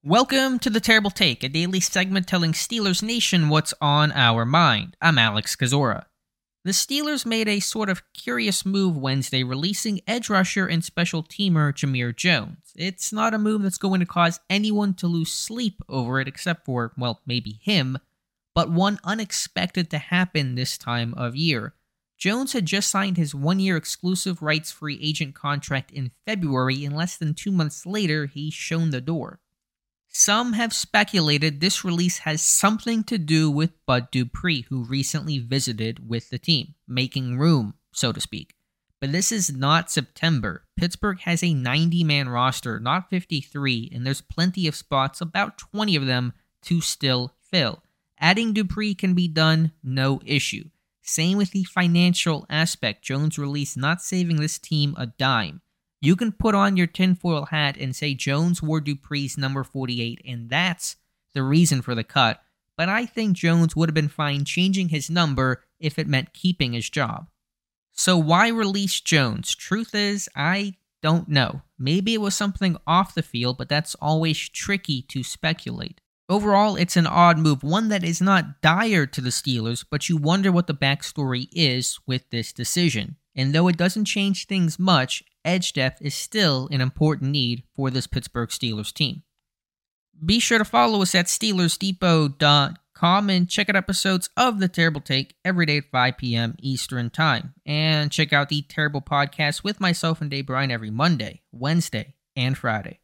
Welcome to The Terrible Take, a daily segment telling Steelers Nation what's on our mind. I'm Alex Kozora. The Steelers made a sort of curious move Wednesday, releasing edge rusher and special teamer Jamir Jones. It's not a move that's going to cause anyone to lose sleep over it, except for, well, maybe him, but one unexpected to happen this time of year. Jones had just signed his one-year exclusive rights free agent contract in February, and less than 2 months later, he's shown the door. Some have speculated this release has something to do with Bud Dupree, who recently visited with the team, making room, so to speak. But this is not September. Pittsburgh has a 90-man roster, not 53, and there's plenty of spots, about 20 of them, to still fill. Adding Dupree can be done, no issue. Same with the financial aspect. Jones' release not saving this team a dime. You can put on your tinfoil hat and say Jones wore Dupree's number 48, and that's the reason for the cut, but I think Jones would have been fine changing his number if it meant keeping his job. So why release Jones? Truth is, I don't know. Maybe it was something off the field, but that's always tricky to speculate. Overall, it's an odd move, one that is not dire to the Steelers, but you wonder what the backstory is with this decision. And though it doesn't change things much, edge depth is still an important need for this Pittsburgh Steelers team. Be sure to follow us at SteelersDepot.com and check out episodes of The Terrible Take every day at 5 p.m. Eastern Time. And check out the Terrible Podcast with myself and Dave Bryan every Monday, Wednesday, and Friday.